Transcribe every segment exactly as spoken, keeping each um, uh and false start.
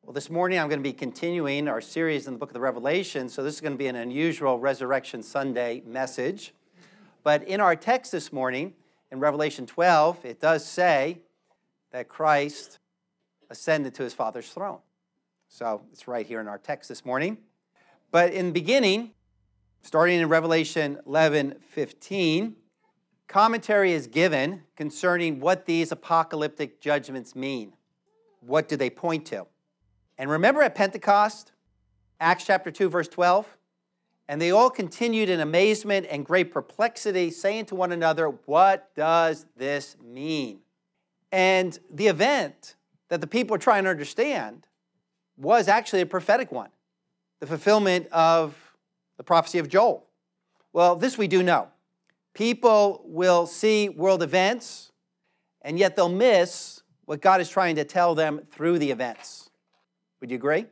Well, this morning I'm going to be continuing our series in the book of the Revelation, so this is going to be an unusual Resurrection Sunday message. But in our text this morning, in Revelation twelve, it does say that Christ ascended to his Father's throne. So it's right here in our text this morning. But in the beginning, starting in Revelation eleven fifteen, commentary is given concerning what these apocalyptic judgments mean. What do they point to? And remember at Pentecost, Acts chapter two, verse twelve, and they all continued in amazement and great perplexity, saying to one another, what does this mean? And the event that the people are trying to understand was actually a prophetic one, the fulfillment of the prophecy of Joel. Well, this we do know. People will see world events, and yet they'll miss what God is trying to tell them through the events. Would you agree?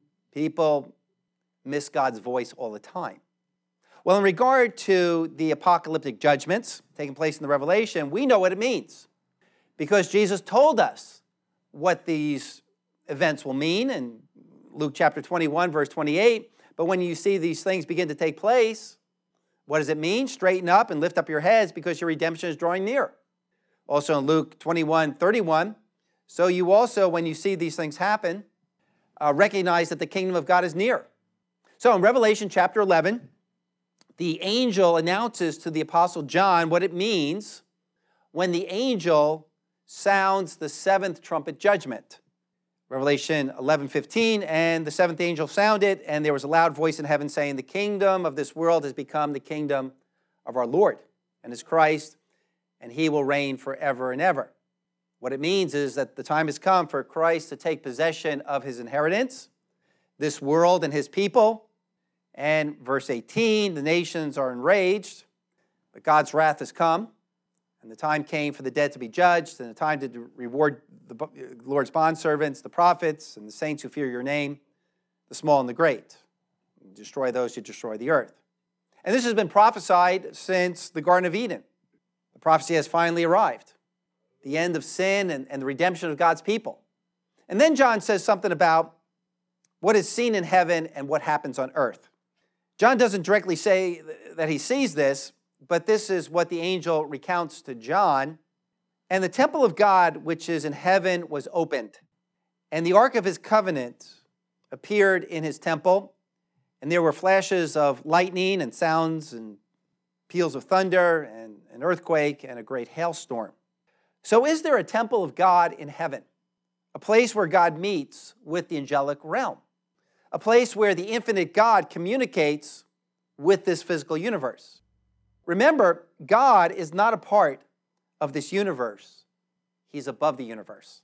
People miss God's voice all the time. Well, in regard to the apocalyptic judgments taking place in the Revelation, we know what it means because Jesus told us what these events will mean in Luke chapter twenty-one, verse twenty-eight. But when you see these things begin to take place, what does it mean? Straighten up and lift up your heads because your redemption is drawing near. Also in Luke twenty-one, thirty-one, so you also, when you see these things happen, Uh, recognize that the kingdom of God is near. So in Revelation chapter eleven, the angel announces to the apostle John what it means when the angel sounds the seventh trumpet judgment. Revelation eleven fifteen, and the seventh angel sounded, and there was a loud voice in heaven saying, the kingdom of this world has become the kingdom of our Lord and his Christ, and he will reign forever and ever. What it means is that the time has come for Christ to take possession of his inheritance, this world and his people. And verse eighteen, the nations are enraged, but God's wrath has come, and the time came for the dead to be judged, and the time to reward the Lord's bondservants, the prophets, and the saints who fear your name, the small and the great. Destroy those who destroy the earth. And this has been prophesied since the Garden of Eden. The prophecy has finally arrived. The end of sin and, and the redemption of God's people. And then John says something about what is seen in heaven and what happens on earth. John doesn't directly say that he sees this, but this is what the angel recounts to John. And the temple of God, which is in heaven, was opened. And the ark of his covenant appeared in his temple. And there were flashes of lightning and sounds and peals of thunder and an earthquake and a great hailstorm. So is there a temple of God in heaven? A place where God meets with the angelic realm? A place where the infinite God communicates with this physical universe? Remember, God is not a part of this universe. He's above the universe.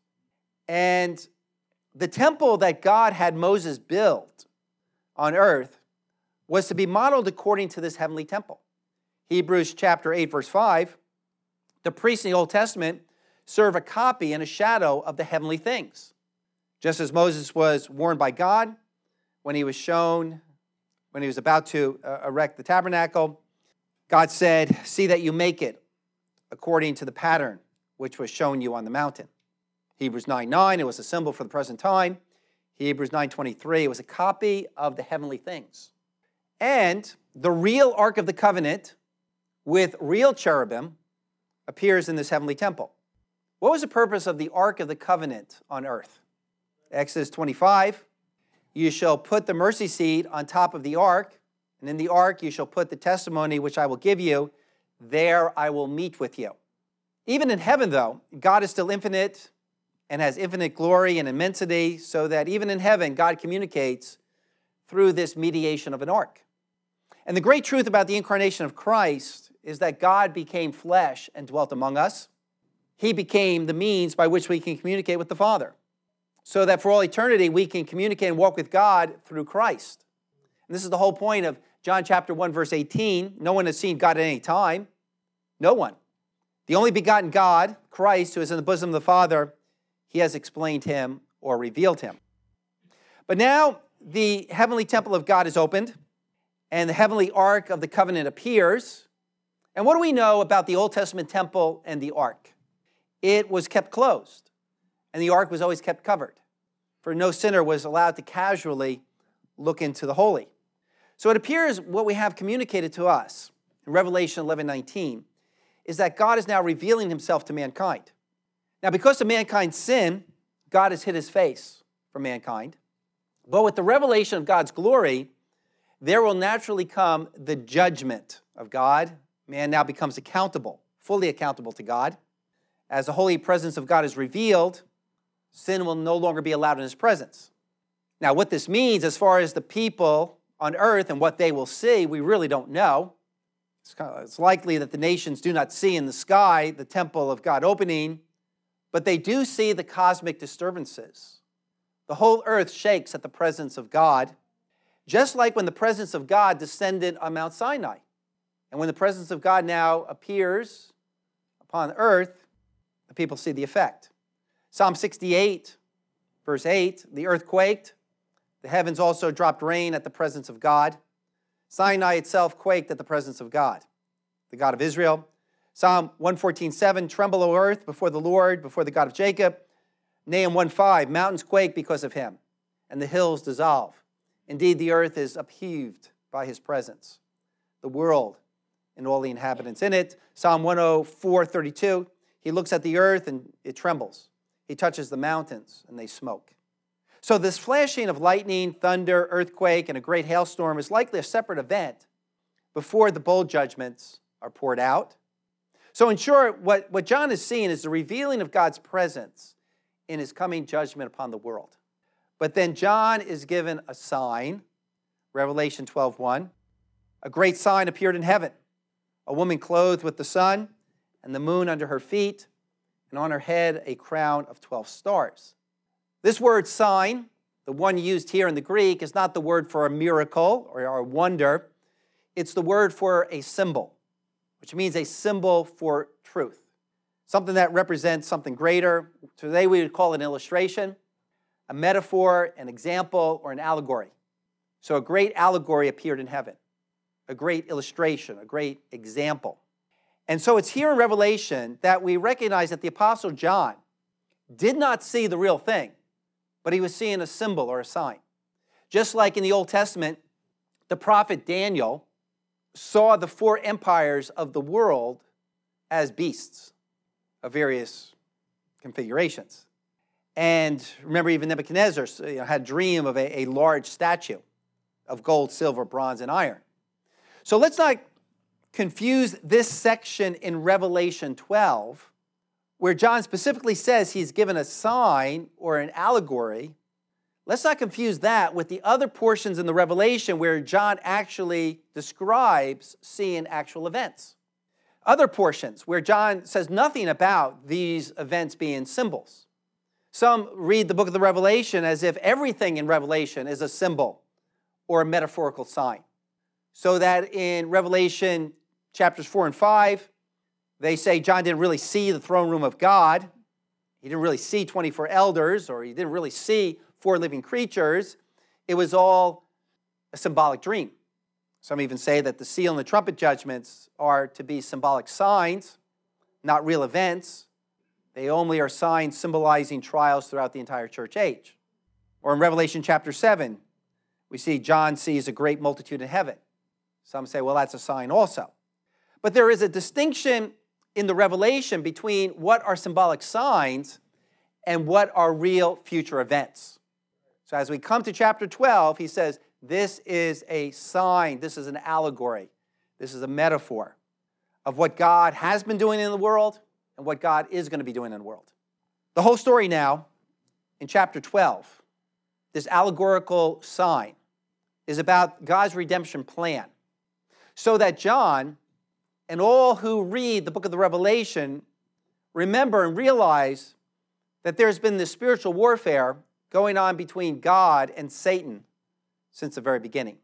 And the temple that God had Moses build on earth was to be modeled according to this heavenly temple. Hebrews chapter eight, verse five, the priests in the Old Testament serve a copy and a shadow of the heavenly things. Just as Moses was warned by God when he was shown, when he was about to uh, erect the tabernacle, God said, see that you make it according to the pattern which was shown you on the mountain. Hebrews nine nine, it was a symbol for the present time. Hebrews nine twenty-three, it was a copy of the heavenly things. And the real Ark of the Covenant with real cherubim appears in this heavenly temple. What was the purpose of the Ark of the Covenant on earth? Exodus twenty-five, you shall put the mercy seat on top of the ark, and in the ark you shall put the testimony which I will give you. There I will meet with you. Even in heaven, though, God is still infinite and has infinite glory and immensity, so that even in heaven, God communicates through this mediation of an ark. And the great truth about the incarnation of Christ is that God became flesh and dwelt among us. He became the means by which we can communicate with the Father, so that for all eternity we can communicate and walk with God through Christ. And this is the whole point of John chapter one, verse eighteen. No one has seen God at any time. No one. The only begotten God, Christ, who is in the bosom of the Father, he has explained him or revealed him. But now the heavenly temple of God is opened, and the heavenly ark of the covenant appears. And what do we know about the Old Testament temple and the ark? It was kept closed, and the ark was always kept covered. for no sinner was allowed to casually look into the holy. So it appears what we have communicated to us in Revelation eleven nineteen is that God is now revealing himself to mankind. Now, because of mankind's sin, God has hid his face from mankind. But with the revelation of God's glory, there will naturally come the judgment of God. Man now becomes accountable, fully accountable to God. As the holy presence of God is revealed, sin will no longer be allowed in his presence. Now, what this means as far as the people on earth and what they will see, we really don't know. It's, kind of, it's likely that the nations do not see in the sky the temple of God opening, but they do see the cosmic disturbances. The whole earth shakes at the presence of God, just like when the presence of God descended on Mount Sinai. And when the presence of God now appears upon earth, the people see the effect. Psalm sixty-eight, verse eight, the earth quaked. The heavens also dropped rain at the presence of God. Sinai itself quaked at the presence of God, the God of Israel. Psalm one fourteen, seven, tremble, O earth, before the Lord, before the God of Jacob. Nahum one five, mountains quake because of him, and the hills dissolve. Indeed, the earth is upheaved by his presence, the world and all the inhabitants in it. Psalm one oh four, thirty-two, he looks at the earth and it trembles. He touches the mountains and they smoke. So this flashing of lightning, thunder, earthquake, and a great hailstorm is likely a separate event before the bowl judgments are poured out. So in short, what, what John is seeing is the revealing of God's presence in his coming judgment upon the world. But then John is given a sign, Revelation twelve one. A great sign appeared in heaven, a woman clothed with the sun and the moon under her feet, and on her head a crown of twelve stars. This word sign, the one used here in the Greek, is not the word for a miracle or a wonder. It's the word for a symbol, which means a symbol for truth, something that represents something greater. Today we would call it an illustration, a metaphor, an example, or an allegory. So a great allegory appeared in heaven, a great illustration, a great example. And so it's here in Revelation that we recognize that the Apostle John did not see the real thing, but he was seeing a symbol or a sign. Just like in the Old Testament, the prophet Daniel saw the four empires of the world as beasts of various configurations. And remember, even Nebuchadnezzar you know, had a dream of a, a large statue of gold, silver, bronze, and iron. So let's not confuse this section in Revelation twelve, where John specifically says he's given a sign or an allegory. Let's not confuse that with the other portions in the Revelation where John actually describes seeing actual events. Other portions where John says nothing about these events being symbols. Some read the book of the Revelation as if everything in Revelation is a symbol or a metaphorical sign. So that in Revelation chapters four and five, they say John didn't really see the throne room of God. He didn't really see twenty-four elders, or he didn't really see four living creatures. It was all a symbolic dream. Some even say that the seal and the trumpet judgments are to be symbolic signs, not real events. They only are signs symbolizing trials throughout the entire church age. Or in Revelation chapter seven, we see John sees a great multitude in heaven. Some say, well, that's a sign also. But there is a distinction in the Revelation between what are symbolic signs and what are real future events. So as we come to chapter twelve, he says, this is a sign, this is an allegory, this is a metaphor of what God has been doing in the world and what God is going to be doing in the world. The whole story now, in chapter twelve, this allegorical sign, is about God's redemption plan, so that John and all who read the book of the Revelation remember and realize that there's been this spiritual warfare going on between God and Satan since the very beginning.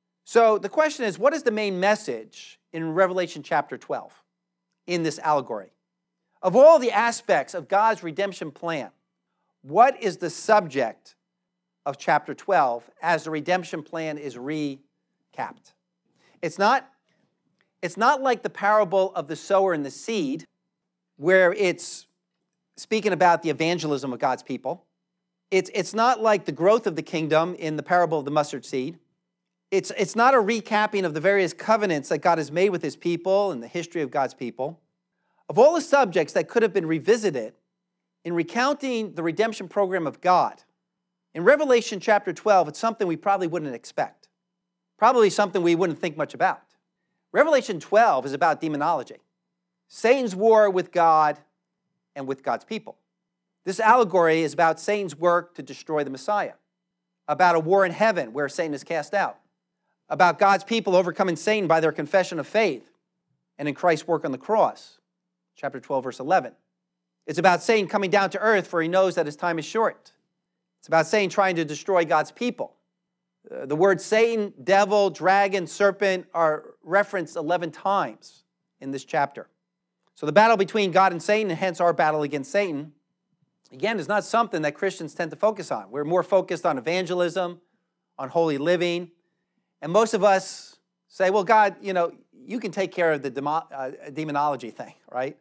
So the question is, what is the main message in Revelation chapter twelve in this allegory? Of all the aspects of God's redemption plan, what is the subject of chapter twelve as the redemption plan is recapped? It's not It's not like the parable of the sower and the seed, where it's speaking about the evangelism of God's people. It's, it's not like the growth of the kingdom in the parable of the mustard seed. It's, it's not a recapping of the various covenants that God has made with his people and the history of God's people. Of all the subjects that could have been revisited in recounting the redemption program of God, in Revelation chapter twelve, it's something we probably wouldn't expect. Probably something we wouldn't think much about. Revelation twelve is about demonology. Satan's war with God and with God's people. This allegory is about Satan's work to destroy the Messiah, about a war in heaven where Satan is cast out, about God's people overcoming Satan by their confession of faith and in Christ's work on the cross, chapter twelve, verse eleven. It's about Satan coming down to earth, for he knows that his time is short. It's about Satan trying to destroy God's people. Uh, the words Satan, devil, dragon, serpent are referenced eleven times in this chapter. So the battle between God and Satan, and hence our battle against Satan, again, is not something that Christians tend to focus on. We're more focused on evangelism, on holy living. And most of us say, well, God, you know, you can take care of the demo, uh, demonology thing, right?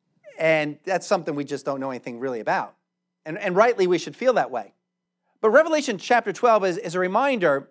And that's something we just don't know anything really about. And, and rightly, we should feel that way. But Revelation chapter twelve is, is a reminder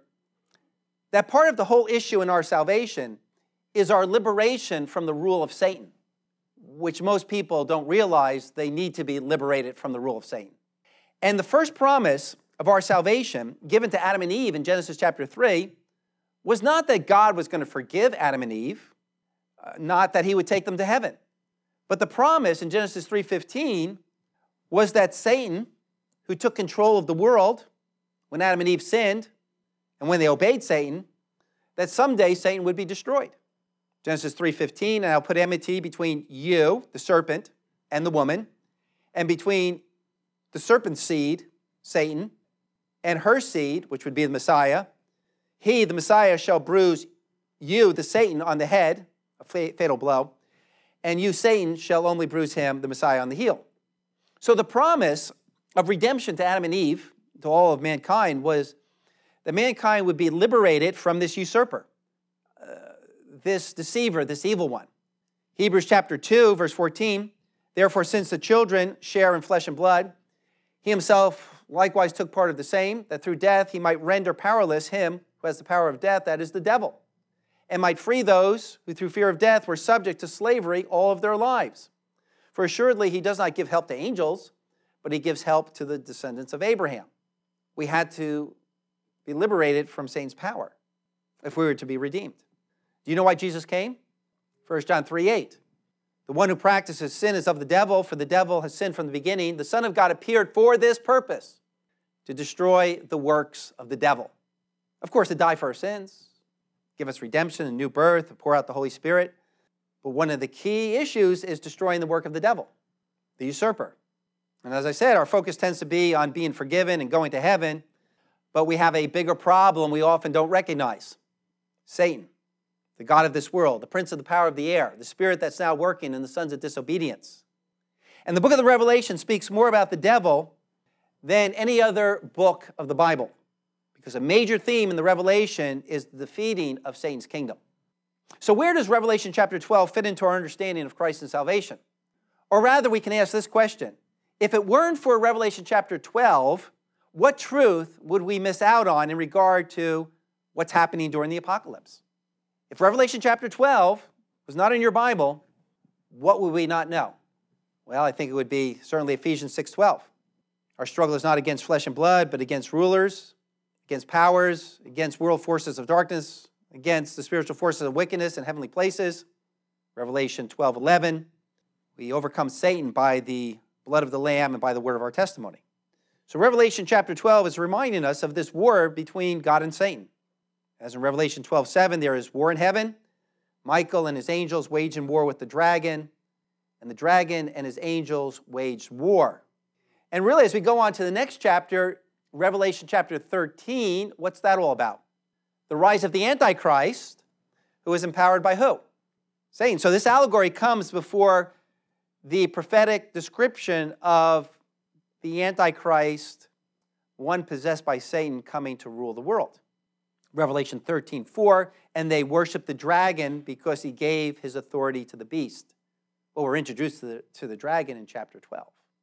that part of the whole issue in our salvation is our liberation from the rule of Satan, which most people don't realize they need to be liberated from the rule of Satan. And the first promise of our salvation given to Adam and Eve in Genesis chapter three was not that God was going to forgive Adam and Eve, uh, not that he would take them to heaven. But the promise in Genesis three fifteen was that Satan, who took control of the world when Adam and Eve sinned and when they obeyed Satan, that someday Satan would be destroyed. Genesis three fifteen, and I'll put enmity between you, the serpent, and the woman, and between the serpent's seed, Satan, and her seed, which would be the Messiah. He, the Messiah, shall bruise you, the Satan, on the head, a fatal blow, and you, Satan, shall only bruise him, the Messiah, on the heel. So the promise of redemption to Adam and Eve, to all of mankind, was that mankind would be liberated from this usurper, uh, this deceiver, this evil one. Hebrews chapter two, verse fourteen, therefore, since the children share in flesh and blood, he himself likewise took part of the same, that through death he might render powerless him who has the power of death, that is the devil, and might free those who through fear of death were subject to slavery all of their lives. For assuredly he does not give help to angels, but he gives help to the descendants of Abraham. We had to be liberated from Satan's power if we were to be redeemed. Do you know why Jesus came? First John three eight. The one who practices sin is of the devil, for the devil has sinned from the beginning. The Son of God appeared for this purpose, to destroy the works of the devil. Of course, to die for our sins, give us redemption and new birth, to pour out the Holy Spirit. But one of the key issues is destroying the work of the devil, the usurper. And as I said, our focus tends to be on being forgiven and going to heaven, but we have a bigger problem we often don't recognize. Satan, the god of this world, the prince of the power of the air, the spirit that's now working in the sons of disobedience. And the book of the Revelation speaks more about the devil than any other book of the Bible, because a major theme in the Revelation is the defeating of Satan's kingdom. So where does Revelation chapter twelve fit into our understanding of Christ and salvation? Or rather, we can ask this question. If it weren't for Revelation chapter twelve, what truth would we miss out on in regard to what's happening during the apocalypse? If Revelation chapter twelve was not in your Bible, what would we not know? Well, I think it would be certainly Ephesians six twelve. Our struggle is not against flesh and blood, but against rulers, against powers, against world forces of darkness, against the spiritual forces of wickedness in heavenly places. Revelation twelve eleven. We overcome Satan by the blood of the Lamb and by the word of our testimony. So Revelation chapter twelve is reminding us of this war between God and Satan. As in Revelation twelve seven, there is war in heaven. Michael and his angels waged in war with the dragon, and the dragon and his angels waged war. And really, as we go on to the next chapter, Revelation chapter thirteen, what's that all about? The rise of the Antichrist, who is empowered by who? Satan. So this allegory comes before the prophetic description of the Antichrist, one possessed by Satan, coming to rule the world. Revelation thirteen four, and they worshiped the dragon because he gave his authority to the beast. Well, we're introduced to the, to the dragon in chapter twelve.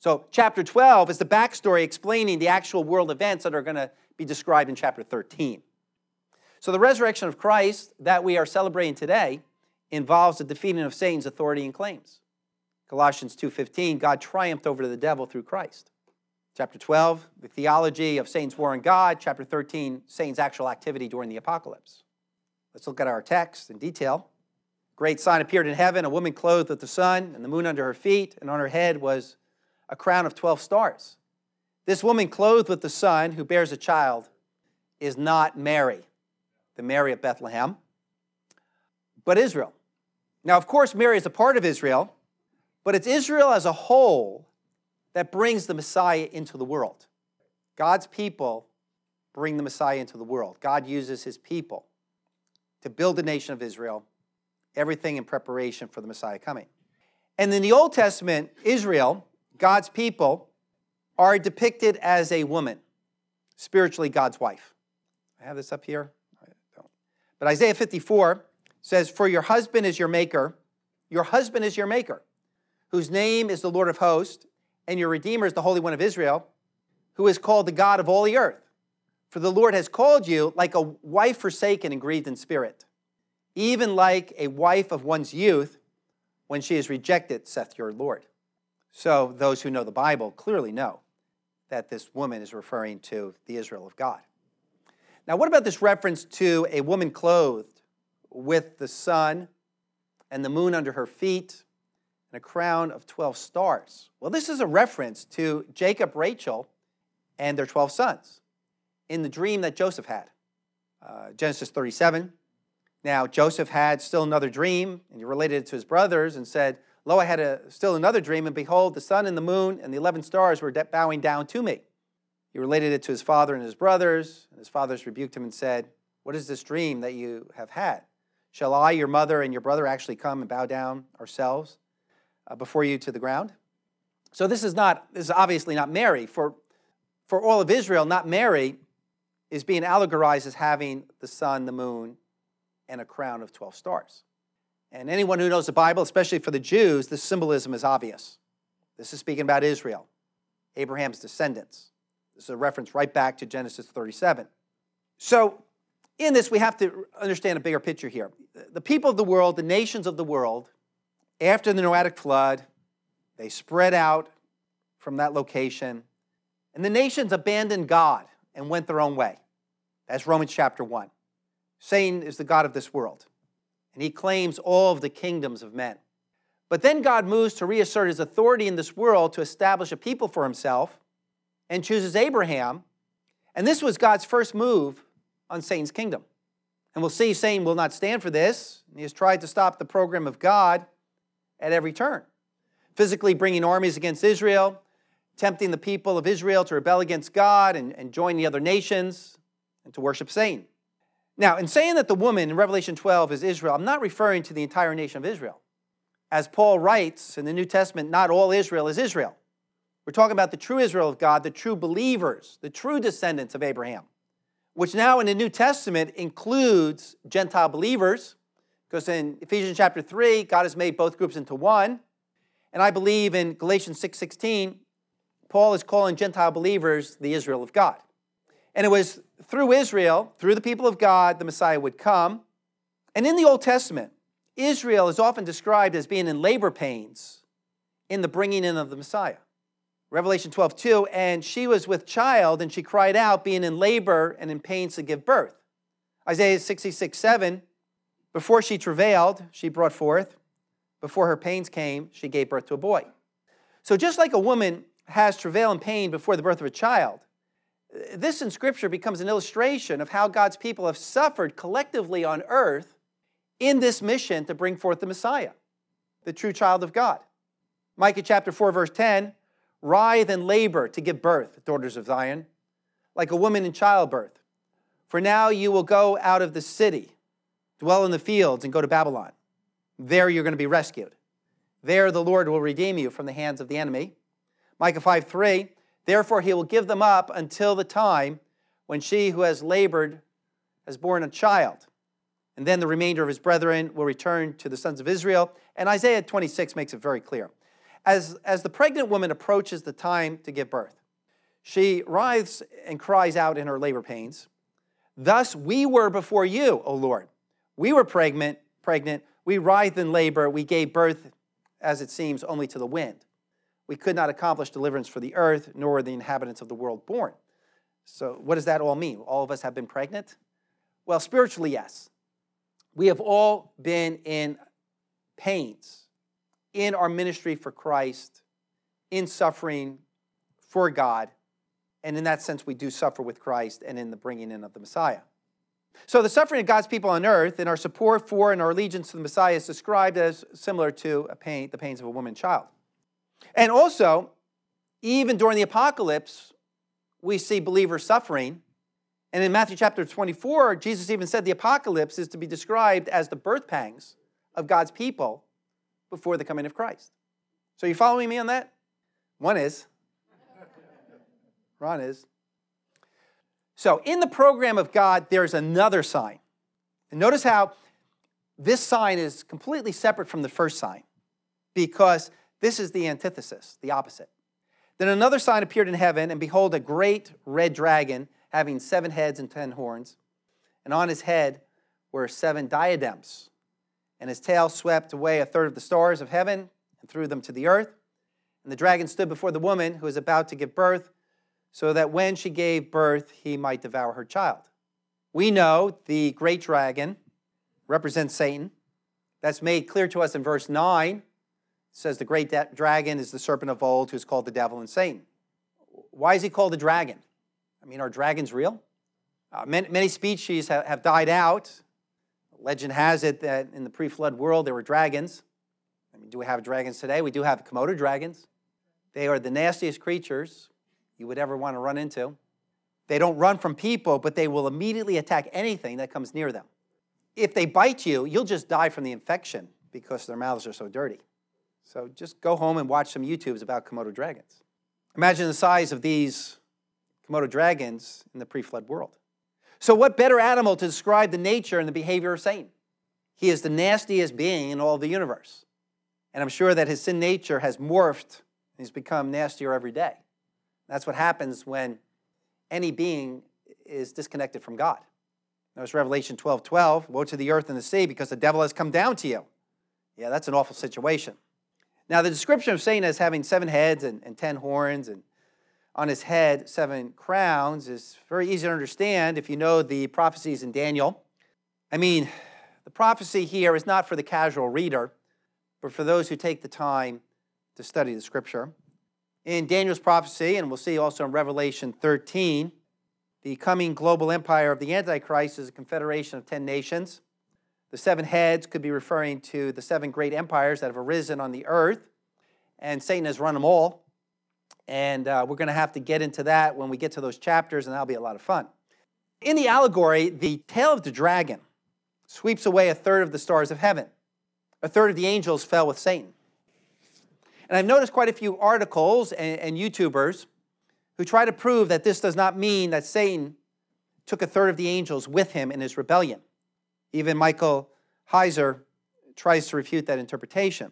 So chapter twelve is the backstory explaining the actual world events that are going to be described in chapter thirteen. So the resurrection of Christ that we are celebrating today involves the defeating of Satan's authority and claims. Colossians two fifteen, God triumphed over the devil through Christ. Chapter twelve, the theology of Satan's war on God. Chapter thirteen, Satan's actual activity during the apocalypse. Let's look at our text in detail. Great sign appeared in heaven, a woman clothed with the sun and the moon under her feet, and on her head was a crown of twelve stars. This woman clothed with the sun who bears a child is not Mary, the Mary of Bethlehem, but Israel. Now, of course, Mary is a part of Israel, but it's Israel as a whole that brings the Messiah into the world. God's people bring the Messiah into the world. God uses his people to build the nation of Israel, everything in preparation for the Messiah coming. And in the Old Testament, Israel, God's people, are depicted as a woman, spiritually God's wife. I have this up here? I don't. But Isaiah fifty-four says, "For your husband is your maker, your husband is your maker, whose name is the Lord of hosts, and your Redeemer is the Holy One of Israel, who is called the God of all the earth. For the Lord has called you like a wife forsaken and grieved in spirit, even like a wife of one's youth when she is rejected, saith your Lord." So those who know the Bible clearly know that this woman is referring to the Israel of God. Now, what about this reference to a woman clothed with the sun and the moon under her feet and a crown of twelve stars? Well, this is a reference to Jacob, Rachel, and their twelve sons in the dream that Joseph had. Uh, Genesis thirty-seven. Now, Joseph had still another dream, and he related it to his brothers and said, "Lo, I had a, still another dream, and behold, the sun and the moon and the eleven stars were bowing down to me." He related it to his father and his brothers, and his fathers rebuked him and said, "What is this dream that you have had? Shall I, your mother, and your brother actually come and bow down ourselves uh, before you to the ground?" So this is not, this is obviously not Mary. For, for all of Israel, not Mary is being allegorized as having the sun, the moon, and a crown of twelve stars. And anyone who knows the Bible, especially for the Jews, the symbolism is obvious. This is speaking about Israel, Abraham's descendants. This is a reference right back to Genesis thirty-seven. So in this, we have to understand a bigger picture here. The people of the world, the nations of the world, after the Noahic flood, they spread out from that location, and the nations abandoned God and went their own way. That's Romans chapter one. Satan is the god of this world, and he claims all of the kingdoms of men. But then God moves to reassert his authority in this world to establish a people for himself and chooses Abraham. And this was God's first move on Satan's kingdom. And we'll see Satan will not stand for this. He has tried to stop the program of God at every turn, physically bringing armies against Israel, tempting the people of Israel to rebel against God and, and join the other nations and to worship Satan. Now, in saying that the woman in Revelation twelve is Israel, I'm not referring to the entire nation of Israel. As Paul writes in the New Testament, not all Israel is Israel. We're talking about the true Israel of God, the true believers, the true descendants of Abraham, which now in the New Testament includes Gentile believers, because in Ephesians chapter three, God has made both groups into one. And I believe in Galatians six sixteen, Paul is calling Gentile believers the Israel of God. And it was through Israel, through the people of God, the Messiah would come. And in the Old Testament, Israel is often described as being in labor pains in the bringing in of the Messiah. Revelation twelve two, and she was with child, and she cried out, being in labor and in pains to give birth. Isaiah sixty-six seven, before she travailed, she brought forth. Before her pains came, she gave birth to a boy. So just like a woman has travail and pain before the birth of a child, this in Scripture becomes an illustration of how God's people have suffered collectively on earth in this mission to bring forth the Messiah, the true child of God. Micah chapter four, verse ten, writhe and labor to give birth, daughters of Zion, like a woman in childbirth. For now you will go out of the city, dwell in the fields, and go to Babylon. There you're going to be rescued. There the Lord will redeem you from the hands of the enemy. Micah five three, therefore he will give them up until the time when she who has labored has borne a child. And then the remainder of his brethren will return to the sons of Israel. And Isaiah twenty-six makes it very clear. As, as the pregnant woman approaches the time to give birth, she writhes and cries out in her labor pains, "Thus we were before you, O Lord. We were pregnant, pregnant. We writhed in labor. We gave birth, as it seems, only to the wind. We could not accomplish deliverance for the earth, nor were the inhabitants of the world born." So what does that all mean? All of us have been pregnant? Well, spiritually, yes. We have all been in pains in our ministry for Christ, in suffering for God, and in that sense, we do suffer with Christ and in the bringing in of the Messiah. So the suffering of God's people on earth and our support for and our allegiance to the Messiah is described as similar to a pain, the pains of a woman child. And also, even during the apocalypse, we see believers suffering. And in Matthew chapter twenty-four, Jesus even said the apocalypse is to be described as the birth pangs of God's people before the coming of Christ. So you following me on that? One is. Ron is. So in the program of God, there's another sign. And notice how this sign is completely separate from the first sign, because this is the antithesis, the opposite. Then another sign appeared in heaven, and behold, a great red dragon having seven heads and ten horns, and on his head were seven diadems, and his tail swept away a third of the stars of heaven and threw them to the earth. And the dragon stood before the woman who was about to give birth, so that when she gave birth, he might devour her child. We know the great dragon represents Satan. That's made clear to us in verse nine. It says the great da- dragon is the serpent of old, who's called the devil and Satan. Why is he called a dragon? I mean, are dragons real? Uh, many, many species have, have died out. Legend has it that in the pre-flood world there were dragons. I mean, do we have dragons today? We do have Komodo dragons. They are the nastiest creatures you would ever want to run into. They don't run from people, but they will immediately attack anything that comes near them. If they bite you, you'll just die from the infection because their mouths are so dirty. So just go home and watch some YouTubes about Komodo dragons. Imagine the size of these Komodo dragons in the pre-flood world. So what better animal to describe the nature and the behavior of Satan? He is the nastiest being in all of the universe. And I'm sure that his sin nature has morphed and he's become nastier every day. That's what happens when any being is disconnected from God. Notice Revelation twelve twelve, woe to the earth and the sea because the devil has come down to you. Yeah, that's an awful situation. Now, the description of Satan as having seven heads and, and ten horns and on his head seven crowns is very easy to understand if you know the prophecies in Daniel. I mean, the prophecy here is not for the casual reader, but for those who take the time to study the Scripture. In Daniel's prophecy, and we'll see also in Revelation thirteen, the coming global empire of the Antichrist is a confederation of ten nations. The seven heads could be referring to the seven great empires that have arisen on the earth, and Satan has run them all. And uh, we're going to have to get into that when we get to those chapters, and that'll be a lot of fun. In the allegory, the tail of the dragon sweeps away a third of the stars of heaven. A third of the angels fell with Satan. And I've noticed quite a few articles and, and YouTubers who try to prove that this does not mean that Satan took a third of the angels with him in his rebellion. Even Michael Heiser tries to refute that interpretation.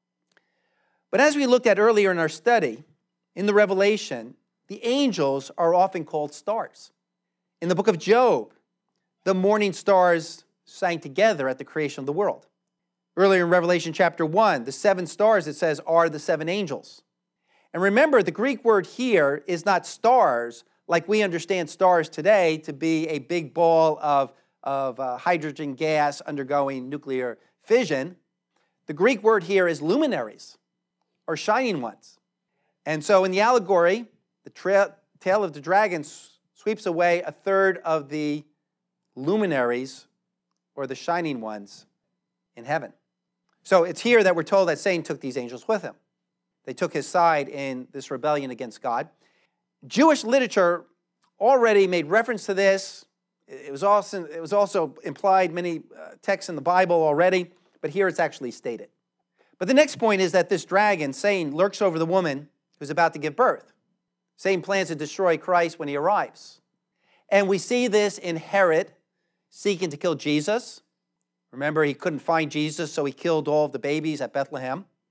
But as we looked at earlier in our study, in the Revelation, the angels are often called stars. In the book of Job, the morning stars sang together at the creation of the world. Earlier in Revelation chapter one, the seven stars, it says, are the seven angels. And remember, the Greek word here is not stars, like we understand stars today to be a big ball of, of uh, hydrogen gas undergoing nuclear fission. The Greek word here is luminaries, or shining ones. And so in the allegory, the tra- tail of the dragon sweeps away a third of the luminaries, or the shining ones, in heaven. So it's here that we're told that Satan took these angels with him. They took his side in this rebellion against God. Jewish literature already made reference to this. It was also, it was also implied many uh, texts in the Bible already, but here it's actually stated. But the next point is that this dragon, Satan, lurks over the woman who's about to give birth. Satan plans to destroy Christ when he arrives. And we see this in Herod seeking to kill Jesus. Remember, he couldn't find Jesus, so he killed all of the babies at Bethlehem.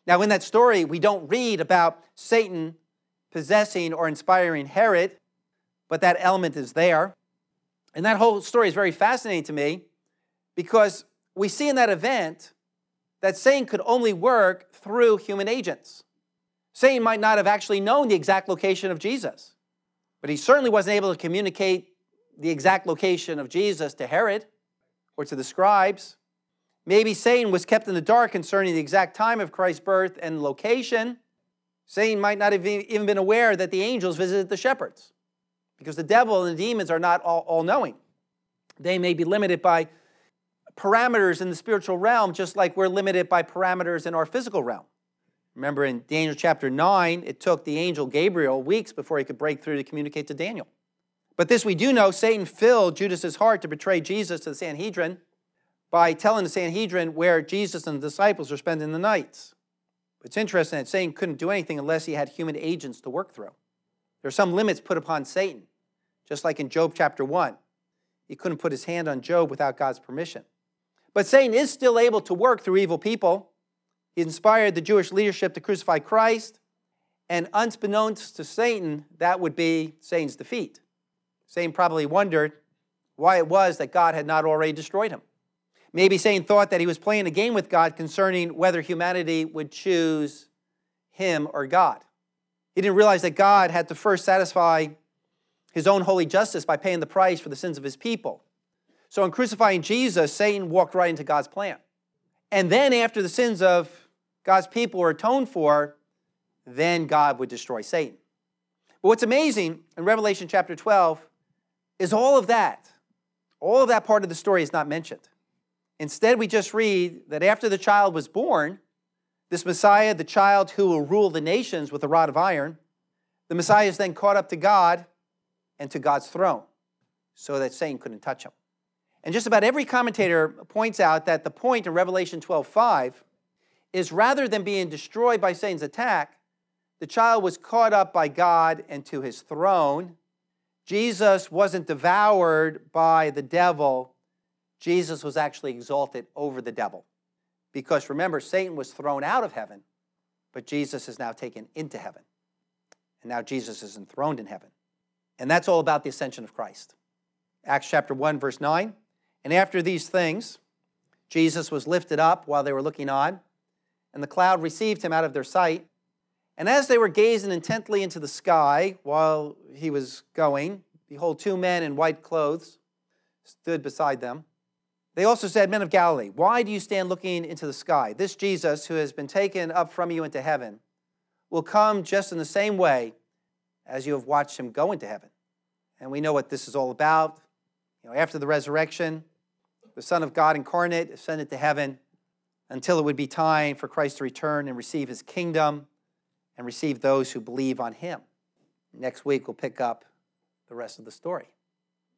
Now, in that story, we don't read about Satan possessing or inspiring Herod, but that element is there. And that whole story is very fascinating to me because we see in that event that Satan could only work through human agents. Satan might not have actually known the exact location of Jesus, but he certainly wasn't able to communicate the exact location of Jesus to Herod or to the scribes. Maybe Satan was kept in the dark concerning the exact time of Christ's birth and location. Satan might not have even been aware that the angels visited the shepherds, because the devil and the demons are not all, all-knowing. They may be limited by parameters in the spiritual realm, just like we're limited by parameters in our physical realm. Remember in Daniel chapter nine, it took the angel Gabriel weeks before he could break through to communicate to Daniel. But this we do know, Satan filled Judas's heart to betray Jesus to the Sanhedrin by telling the Sanhedrin where Jesus and the disciples were spending the nights. It's interesting that Satan couldn't do anything unless he had human agents to work through. There are some limits put upon Satan, just like in Job chapter one. He couldn't put his hand on Job without God's permission. But Satan is still able to work through evil people. He inspired the Jewish leadership to crucify Christ, and unbeknownst to Satan, that would be Satan's defeat. Satan probably wondered why it was that God had not already destroyed him. Maybe Satan thought that he was playing a game with God concerning whether humanity would choose him or God. He didn't realize that God had to first satisfy his own holy justice by paying the price for the sins of his people. So in crucifying Jesus, Satan walked right into God's plan. And then after the sins of God's people were atoned for, then God would destroy Satan. But what's amazing in Revelation chapter twelve is all of that, all of that part of the story is not mentioned. Instead, we just read that after the child was born, this Messiah, the child who will rule the nations with a rod of iron, the Messiah is then caught up to God and to God's throne so that Satan couldn't touch him. And just about every commentator points out that the point in Revelation twelve five is rather than being destroyed by Satan's attack, the child was caught up by God and to his throne. Jesus wasn't devoured by the devil. Jesus was actually exalted over the devil. Because remember, Satan was thrown out of heaven, but Jesus is now taken into heaven. And now Jesus is enthroned in heaven. And that's all about the ascension of Christ. Acts chapter one, verse nine. And after these things, Jesus was lifted up while they were looking on, and the cloud received him out of their sight. And as they were gazing intently into the sky while he was going, behold, two men in white clothes stood beside them. They also said, Men of Galilee, why do you stand looking into the sky? This Jesus, who has been taken up from you into heaven, will come just in the same way as you have watched him go into heaven. And we know what this is all about. You know, after the resurrection, the Son of God incarnate ascended to heaven until it would be time for Christ to return and receive his kingdom and receive those who believe on him. Next week, we'll pick up the rest of the story.